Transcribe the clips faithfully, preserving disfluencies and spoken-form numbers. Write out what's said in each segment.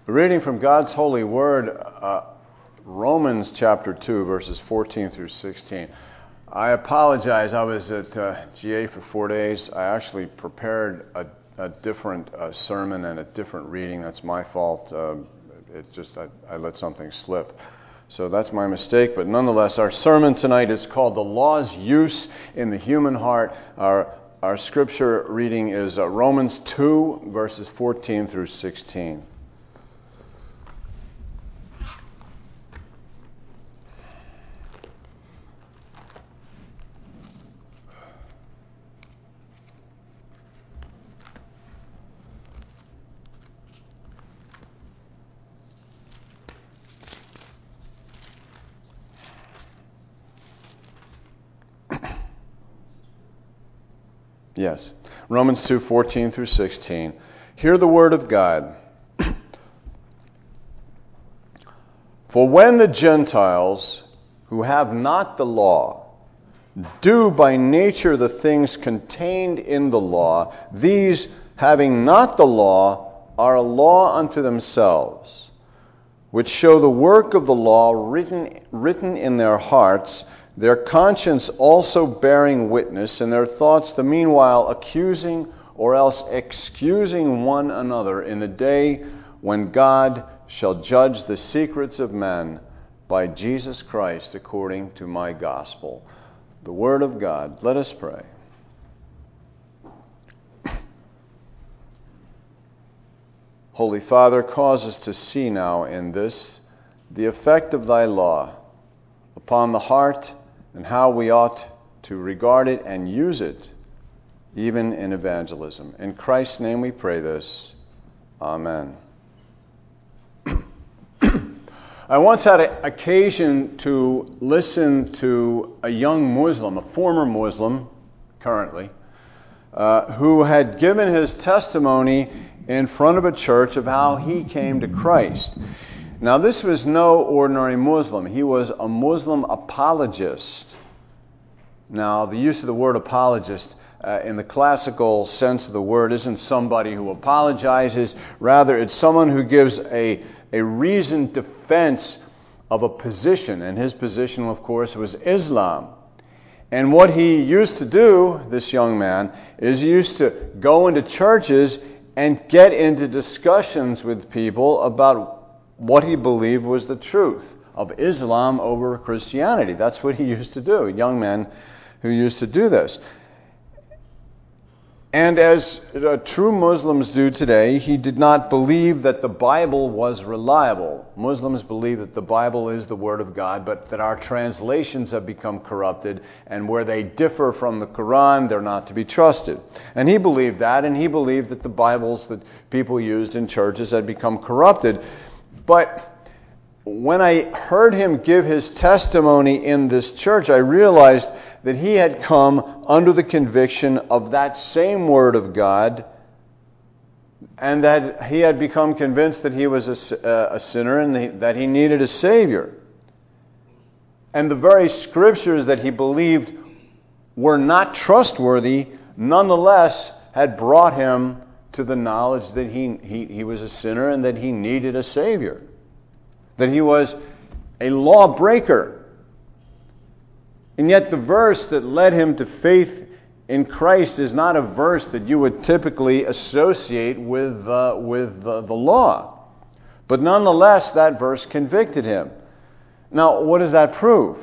A reading from God's holy word, uh, Romans chapter two, verses fourteen through sixteen. I apologize. I was at uh, G A for four days. I actually prepared a, a different uh, sermon and a different reading. That's my fault. Uh, it just I, I let something slip. So that's my mistake. But nonetheless, our sermon tonight is called "The Law's Use in the Human Heart." Our our scripture reading is uh, Romans two, verses fourteen through sixteen. Yes. Romans two, fourteen through sixteen. Hear the word of God. For when the Gentiles, who have not the law, do by nature the things contained in the law, these, having not the law, are a law unto themselves, which show the work of the law written, written in their hearts, their conscience also bearing witness, and their thoughts the meanwhile accusing or else excusing one another in the day when God shall judge the secrets of men by Jesus Christ according to my gospel. The word of God. Let us pray. Holy Father, cause us to see now in this the effect of thy law upon the heart and how we ought to regard it and use it, even in evangelism. In Christ's name we pray this. Amen. I once had an occasion to listen to a young Muslim, a former Muslim, currently, uh, who had given his testimony in front of a church of how he came to Christ. Now, this was no ordinary Muslim. He was a Muslim apologist. Now, the use of the word apologist uh, in the classical sense of the word isn't somebody who apologizes. Rather, it's someone who gives a, a reasoned defense of a position. And his position, of course, was Islam. And what he used to do, this young man, is he used to go into churches and get into discussions with people about what he believed was the truth of Islam over Christianity. That's what he used to do, a young man who used to do this. And as uh, true Muslims do today, he did not believe that the Bible was reliable. Muslims believe that the Bible is the Word of God, but that our translations have become corrupted, and where they differ from the Quran, they're not to be trusted. And he believed that, and he believed that the Bibles that people used in churches had become corrupted. But when I heard him give his testimony in this church, I realized that he had come under the conviction of that same Word of God, and that he had become convinced that he was a, a sinner and that he needed a Savior. And the very scriptures that he believed were not trustworthy, nonetheless had brought him to the knowledge that he, he, he was a sinner and that he needed a Savior. That he was a lawbreaker. And yet the verse that led him to faith in Christ is not a verse that you would typically associate with, uh, with uh, the law. But nonetheless, that verse convicted him. Now, what does that prove?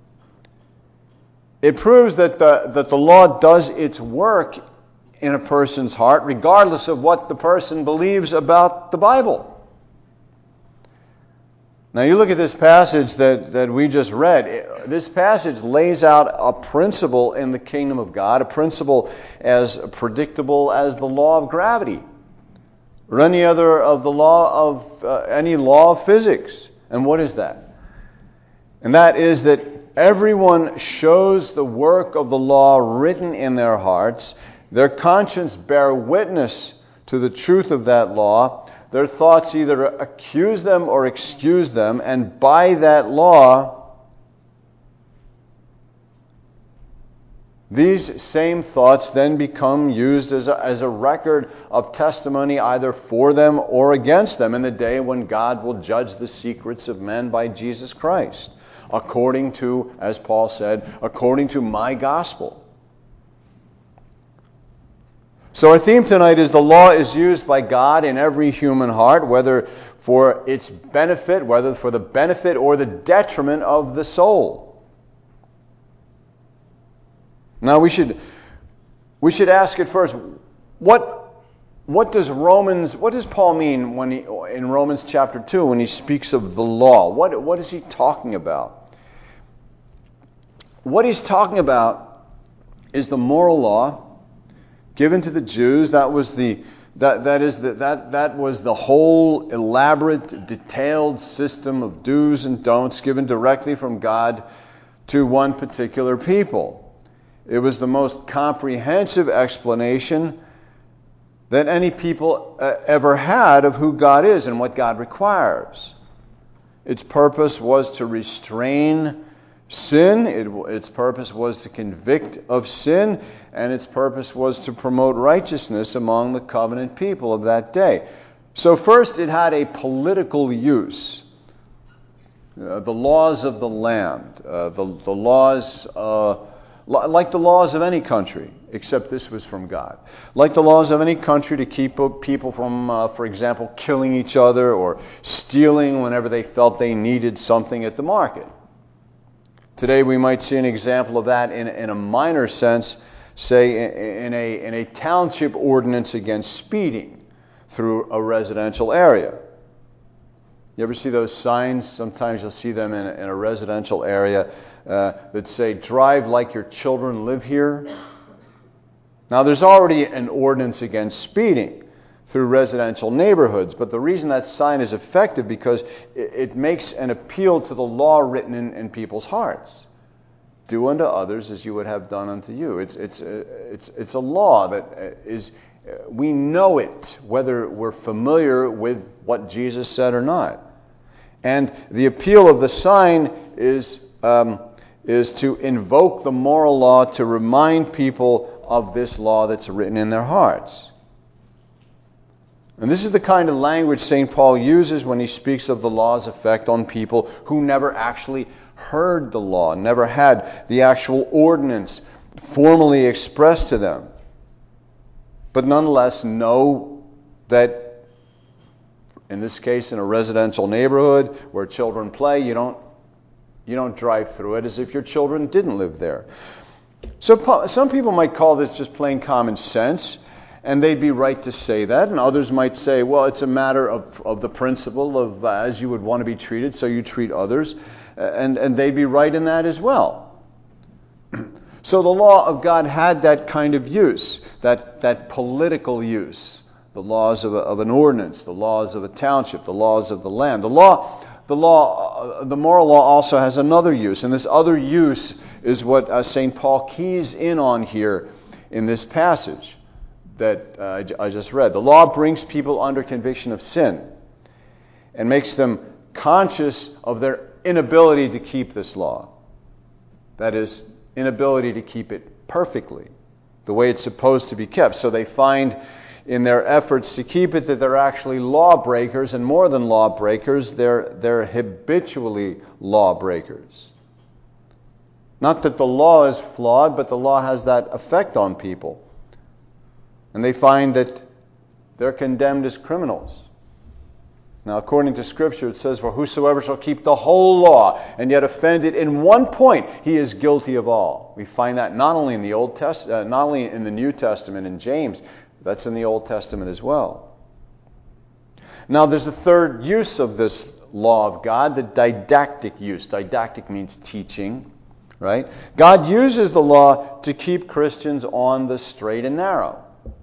It proves that the, that the law does its work in a person's heart, regardless of what the person believes about the Bible. Now you look at this passage that, that we just read. This passage lays out a principle in the kingdom of God, a principle as predictable as the law of gravity, or any other of the law of uh, any law of physics. And what is that? And that is that everyone shows the work of the law written in their hearts. Their conscience bear witness to the truth of that law. Their thoughts either accuse them or excuse them, and by that law, These same thoughts then become used as a, as a record of testimony either for them or against them in the day when God will judge the secrets of men by Jesus Christ, according to, as Paul said, according to my gospel. So our theme tonight is the law is used by God in every human heart, whether for its benefit, whether for the benefit or the detriment of the soul. Now we should we should ask at first, what what does Romans what does Paul mean when he in Romans chapter two when he speaks of the law? What what is he talking about? What he's talking about is the moral law given to the Jews. That was the that that is the, that that was the whole elaborate, detailed system of do's and don'ts given directly from God to one particular people. It was the most comprehensive explanation that any people uh, ever had of who God is and what God requires. Its purpose was to restrain sin. It, its purpose was to convict of sin. And its purpose was to promote righteousness among the covenant people of that day. So first, it had a political use. Uh, the laws of the land, uh, the, the laws... Uh, Like the laws of any country, except this was from God. Like the laws of any country to keep people from, uh, for example, killing each other or stealing whenever they felt they needed something at the market. Today we might see an example of that in, in a minor sense, say in a, in a township ordinance against speeding through a residential area. You ever see those signs? Sometimes you'll see them in a, in a residential area uh, that say, drive like your children live here. Now, there's already an ordinance against speeding through residential neighborhoods, but the reason that sign is effective because it, it makes an appeal to the law written in, in people's hearts. Do unto others as you would have done unto you. It's, it's, it's, it's a law that is... We know it, whether we're familiar with what Jesus said or not. And the appeal of the sign is um, is to invoke the moral law to remind people of this law that's written in their hearts. And this is the kind of language Saint Paul uses when he speaks of the law's effect on people who never actually heard the law, never had the actual ordinance formally expressed to them, but nonetheless know that, in this case, in a residential neighborhood where children play, you don't you don't drive through it as if your children didn't live there. So some people might call this just plain common sense, and they'd be right to say that. And others might say, well, it's a matter of, of the principle of uh, as you would want to be treated, so you treat others. And, and they'd be right in that as well. So the law of God had that kind of use, that, that political use. The laws of, a, of an ordinance, the laws of a township, the laws of the land. The law, the law, uh, the moral law also has another use, and this other use is what uh, Saint Paul keys in on here in this passage that uh, I just read. The law brings people under conviction of sin and makes them conscious of their inability to keep this law. That is, inability to keep it perfectly, the way it's supposed to be kept. So they find in their efforts to keep it that they're actually lawbreakers, and more than lawbreakers, they're, they're habitually lawbreakers. Not that the law is flawed, but the law has that effect on people. And they find that they're condemned as criminals. Now, according to Scripture, it says, for whosoever shall keep the whole law and yet offend it in one point, he is guilty of all. We find that not only in the Old Test, uh, not only in the New Testament in James, that's in the Old Testament as well. Now, there's a third use of this law of God, the didactic use. Didactic means teaching, right? God uses the law to keep Christians on the straight and narrow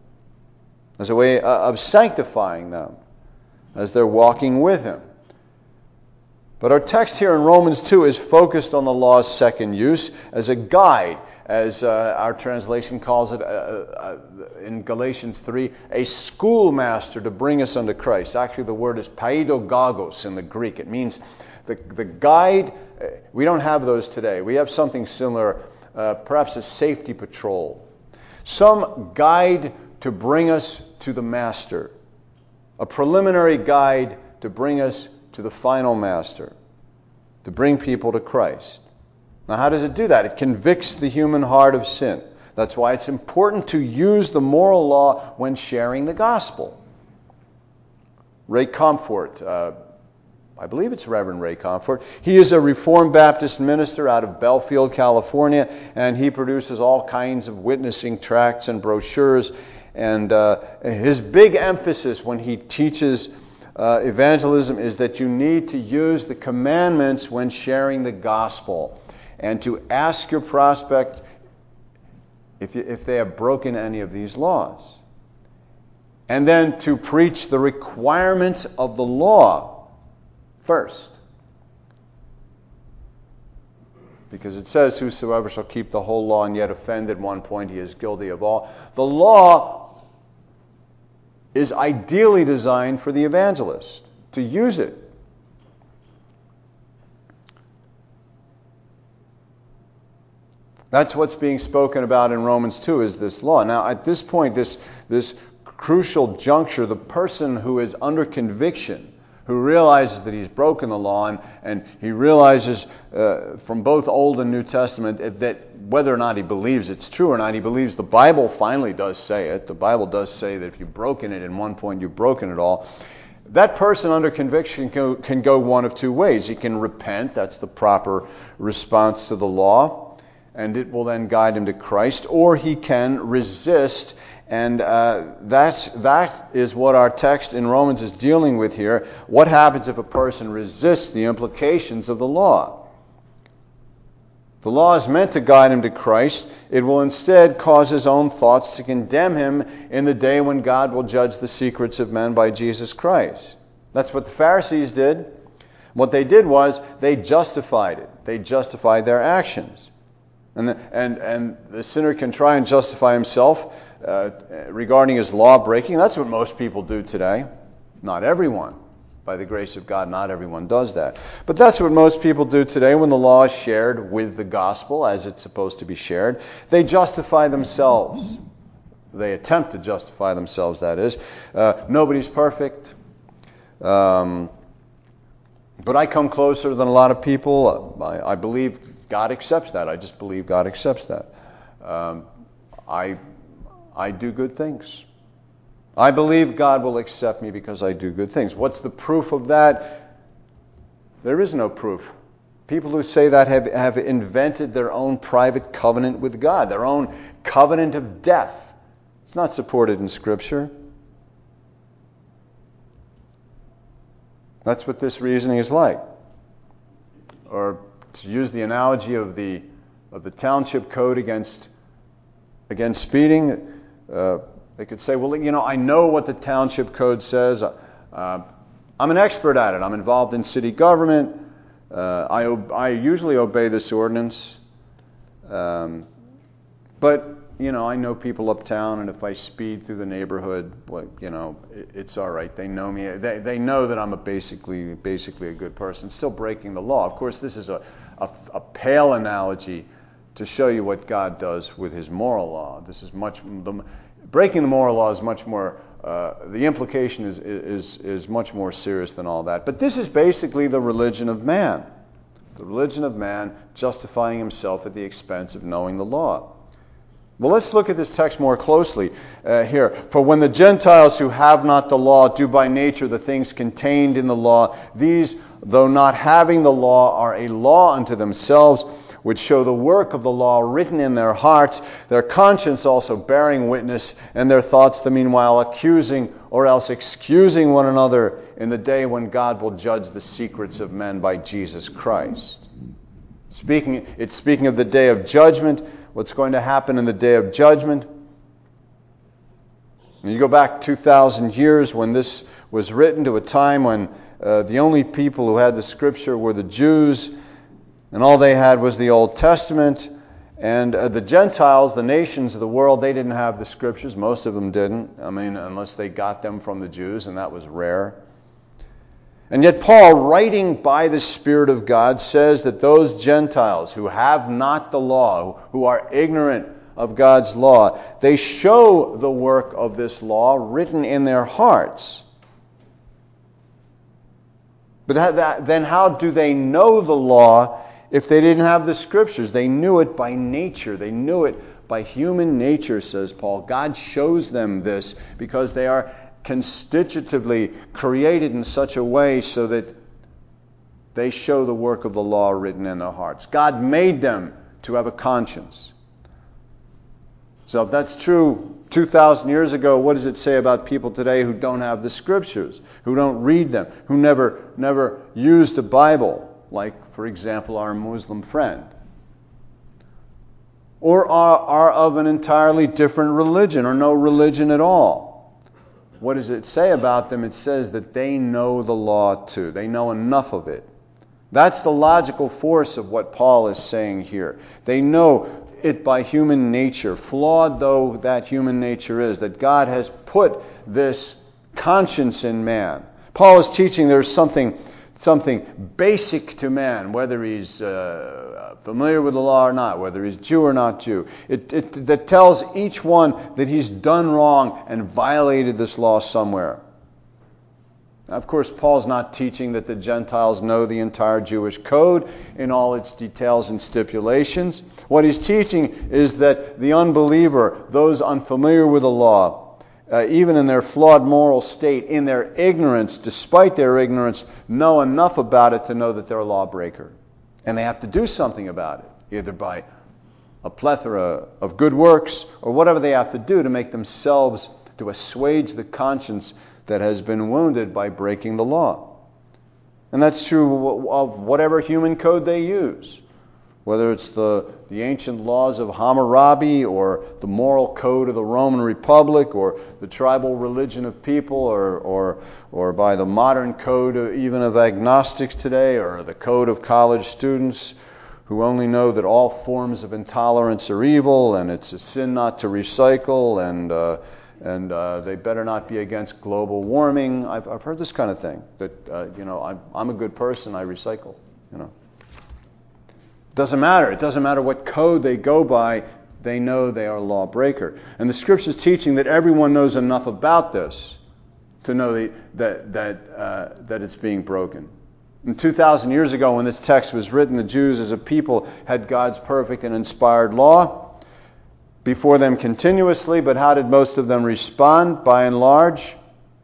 as a way of sanctifying them as they're walking with Him. But our text here in Romans two is focused on the law's second use as a guide, as uh, our translation calls it uh, uh, in Galatians three, a schoolmaster to bring us unto Christ. Actually, the word is paidogogos in the Greek. It means the, the guide. We don't have those today. We have something similar uh, perhaps a safety patrol, some guide to bring us to the Master, a preliminary guide to bring us to the final Master, to bring people to Christ. Now, how does it do that? It convicts the human heart of sin. That's why it's important to use the moral law when sharing the gospel. Ray Comfort, uh, I believe it's Reverend Ray Comfort. He is a Reformed Baptist minister out of Belfield, California, and he produces all kinds of witnessing tracts and brochures. And uh, his big emphasis when he teaches uh, evangelism is that you need to use the commandments when sharing the gospel, and to ask your prospect if, you, if they have broken any of these laws. And then to preach the requirements of the law first. Because it says, whosoever shall keep the whole law and yet offend at one point, he is guilty of all. The law is ideally designed for the evangelist to use it. That's what's being spoken about in Romans two, is this law. Now, at this point, this, this crucial juncture, the person who is under conviction, who realizes that he's broken the law, and, and he realizes uh, from both Old and New Testament that whether or not he believes it's true or not, he believes the Bible finally does say it. The Bible does say that if you've broken it in one point, you've broken it all. That person under conviction can go, can go one of two ways. He can repent. That's the proper response to the law, and it will then guide him to Christ. Or he can resist. And uh, that's, that is what our text in Romans is dealing with here. What happens if a person resists the implications of the law? The law is meant to guide him to Christ. It will instead cause his own thoughts to condemn him in the day when God will judge the secrets of men by Jesus Christ. That's what the Pharisees did. What they did was they justified it. They justified their actions. And the, and, and the sinner can try and justify himself Uh, regarding his law breaking. That's what most people do today. Not everyone. By the grace of God, not everyone does that. But that's what most people do today when the law is shared with the gospel as it's supposed to be shared. They justify themselves. They attempt to justify themselves, that is. Uh, nobody's perfect. Um, but I come closer than a lot of people. I, I believe God accepts that. I just believe God accepts that. Um, I I do good things. I believe God will accept me because I do good things. What's the proof of that? There is no proof. People who say that have, have invented their own private covenant with God, their own covenant of death. It's not supported in Scripture. That's what this reasoning is like. Or to use the analogy of the of the township code against against speeding, uh, they could say, well, you know, I know what the township code says. Uh, I'm an expert at it. I'm involved in city government. Uh, I, ob- I usually obey this ordinance. Um, but, you know, I know people uptown, and if I speed through the neighborhood, well, you know, it, it's all right. They know me. They, they know that I'm a basically basically a good person, still breaking the law. Of course, this is a, a, a pale analogy to show you what God does with his moral law. This is much the, breaking the moral law is much more. Uh, the implication is, is is much more serious than all that. But this is basically the religion of man, the religion of man justifying himself at the expense of knowing the law. Well, let's look at this text more closely uh, here. For when the Gentiles who have not the law do by nature the things contained in the law, these, though not having the law, are a law unto themselves, which show the work of the law written in their hearts, their conscience also bearing witness, and their thoughts the meanwhile accusing or else excusing one another in the day when God will judge the secrets of men by Jesus Christ. Speaking, it's speaking of the day of judgment, what's going to happen in the day of judgment. And you go back two thousand years when this was written, to a time when uh, the only people who had the Scripture were the Jews, and all they had was the Old Testament. And uh, the Gentiles, the nations of the world, they didn't have the Scriptures. Most of them didn't. I mean, unless they got them from the Jews, and that was rare. And yet Paul, writing by the Spirit of God, says that those Gentiles who have not the law, who are ignorant of God's law, they show the work of this law written in their hearts. But that, that, then how do they know the law if they didn't have the Scriptures? They knew it by nature. They knew it by human nature, says Paul. God shows them this because they are constitutively created in such a way so that they show the work of the law written in their hearts. God made them to have a conscience. So if that's true two thousand years ago, what does it say about people today who don't have the Scriptures, who don't read them, who never, never used a Bible, like, for example, our Muslim friend? Or are, are of an entirely different religion or no religion at all? What does it say about them? It says that they know the law too. They know enough of it. That's the logical force of what Paul is saying here. They know it by human nature, flawed though that human nature is, that God has put this conscience in man. Paul is teaching there's something something basic to man, whether he's uh, familiar with the law or not, whether he's Jew or not Jew. It, it that tells each one that he's done wrong and violated this law somewhere. Now, of course, Paul's not teaching that the Gentiles know the entire Jewish code in all its details and stipulations. What he's teaching is that the unbeliever, those unfamiliar with the law, Uh, even in their flawed moral state, in their ignorance, despite their ignorance, know enough about it to know that they're a lawbreaker. And they have to do something about it, either by a plethora of good works or whatever they have to do to make themselves, to assuage the conscience that has been wounded by breaking the law. And that's true of whatever human code they use. Whether it's the, the ancient laws of Hammurabi or the moral code of the Roman Republic or the tribal religion of people or or, or by the modern code of, even of agnostics today or the code of college students who only know that all forms of intolerance are evil and it's a sin not to recycle and uh, and uh, they better not be against global warming. I've, I've heard this kind of thing, that, uh, you know, I'm, I'm a good person, I recycle, you know. Doesn't matter. It doesn't matter what code they go by. They know they are a lawbreaker. And the Scripture's teaching that everyone knows enough about this to know the, that that uh, that it's being broken. And two thousand years ago, when this text was written, the Jews as a people had God's perfect and inspired law before them continuously. But how did most of them respond, by and large?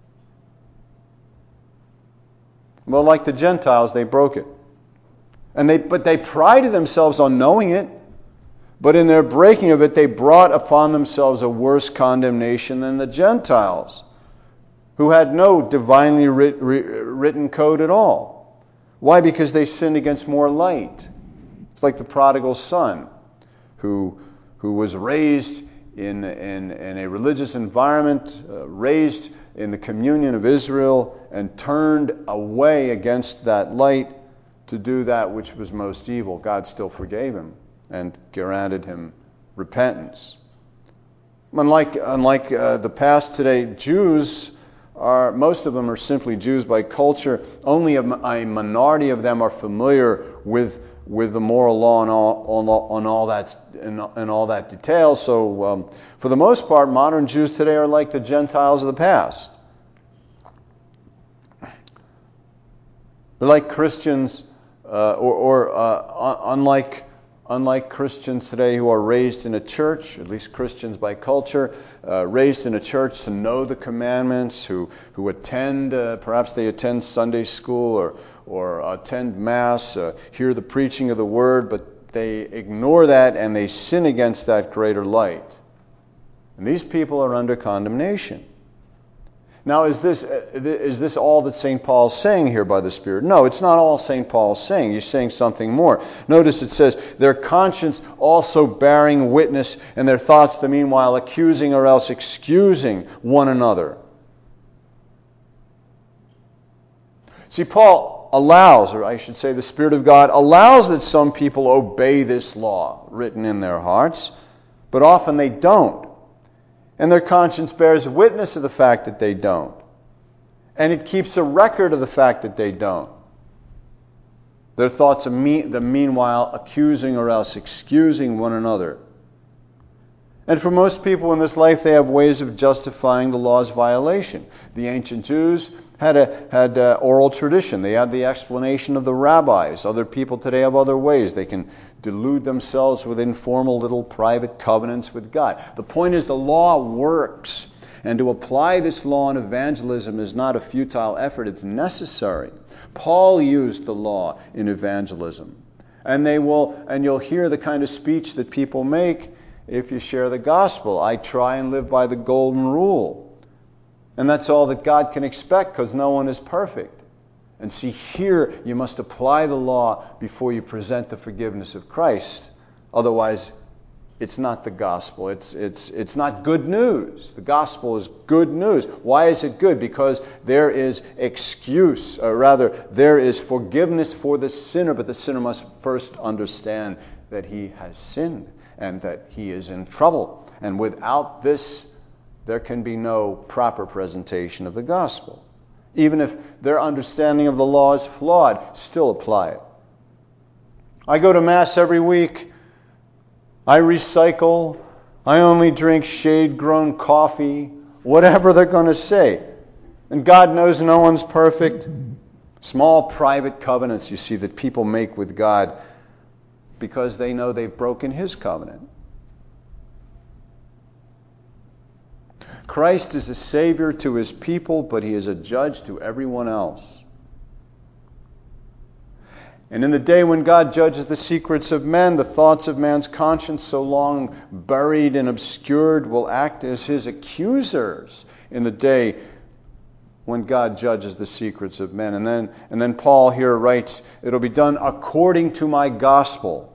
Well, like the Gentiles, they broke it. And they, but they prided themselves on knowing it. But in their breaking of it, they brought upon themselves a worse condemnation than the Gentiles, who had no divinely writ, written code at all. Why? Because they sinned against more light. It's like the prodigal son, who who was raised in in, in a religious environment, uh, raised in the communion of Israel, and turned away against that light to do that which was most evil. God still forgave him and granted him repentance. Unlike unlike uh, the past today, Jews are, most of them are simply Jews by culture. Only a, a minority of them are familiar with with the moral law and all on all, on all that and, and all that detail. So, um, for the most part, modern Jews today are like the Gentiles of the past. They're like Christians. Uh, or, or uh, unlike unlike Christians today who are raised in a church, at least Christians by culture, uh, raised in a church to know the commandments, who who attend, uh, perhaps they attend Sunday school or or attend Mass, uh, hear the preaching of the Word, but they ignore that and they sin against that greater light. And these people are under condemnation. Now, is this is this all that Saint Paul is saying here by the Spirit? No, it's not all Saint Paul is saying. He's saying something more. Notice it says, their conscience also bearing witness, and their thoughts the meanwhile accusing or else excusing one another. See, Paul allows, or I should say the Spirit of God allows that some people obey this law written in their hearts, but often they don't. And their conscience bears witness of the fact that they don't. And it keeps a record of the fact that they don't. Their thoughts are mean, the meanwhile accusing or else excusing one another. And for most people in this life, they have ways of justifying the law's violation. The ancient Jews had a had a oral tradition. They had the explanation of the rabbis. Other people today have other ways. They can delude themselves with informal little private covenants with God. The point is the law works. And to apply this law in evangelism is not a futile effort. It's necessary. Paul used the law in evangelism. And they will, and you'll hear the kind of speech that people make if you share the gospel. I try and live by the golden rule. And that's all that God can expect, because no one is perfect. And see, here you must apply the law before you present the forgiveness of Christ. Otherwise, it's not the gospel. It's it's it's not good news. The gospel is good news. Why is it good? Because there is excuse, or rather, there is forgiveness for the sinner, but the sinner must first understand that he has sinned and that he is in trouble. And without this, there can be no proper presentation of the gospel. Even if their understanding of the law is flawed, still apply it. I go to Mass every week. I recycle. I only drink shade-grown coffee. Whatever they're going to say. And God knows no one's perfect. Small private covenants, you see, that people make with God because they know they've broken His covenant. Christ is a Savior to His people, but He is a judge to everyone else. And in the day when God judges the secrets of men, the thoughts of man's conscience, so long buried and obscured, will act as his accusers in the day when God judges the secrets of men. And then, and then Paul here writes, it'll be done according to my gospel.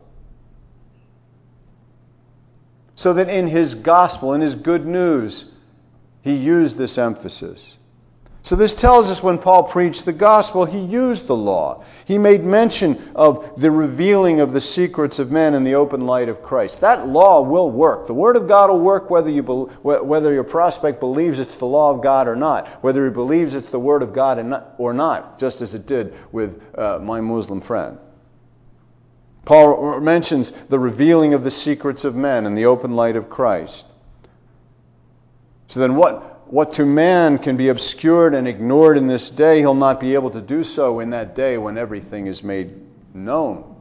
So that in his gospel, in his good news, he used this emphasis. So this tells us when Paul preached the gospel, he used the law. He made mention of the revealing of the secrets of men in the open light of Christ. That law will work. The Word of God will work whether you be, whether your prospect believes it's the law of God or not, whether he believes it's the Word of God or not, just as it did with uh, my Muslim friend. Paul mentions the revealing of the secrets of men in the open light of Christ. So then what... What to man can be obscured and ignored in this day, he'll not be able to do so in that day when everything is made known.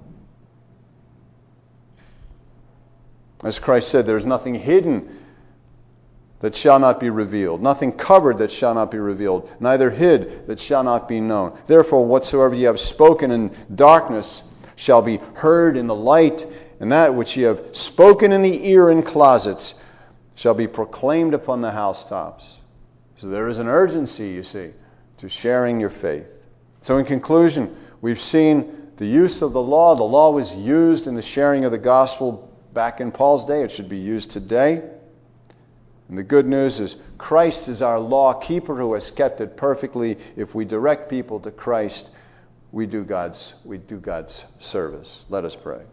As Christ said, there's nothing hidden that shall not be revealed, nothing covered that shall not be revealed, neither hid that shall not be known. Therefore, whatsoever ye have spoken in darkness shall be heard in the light, and that which ye have spoken in the ear in closets shall be proclaimed upon the housetops. So there is an urgency, you see, to sharing your faith. So in conclusion, we've seen the use of the law. The law was used in the sharing of the gospel back in Paul's day. It should be used today. And the good news is Christ is our law keeper who has kept it perfectly. If we direct people to Christ, we do God's, we do God's service. Let us pray.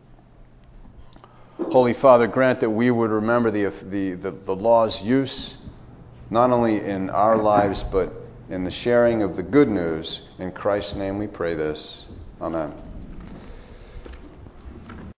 Holy Father, grant that we would remember the, the, the, the law's use, not only in our lives, but in the sharing of the good news. In Christ's name we pray this. Amen.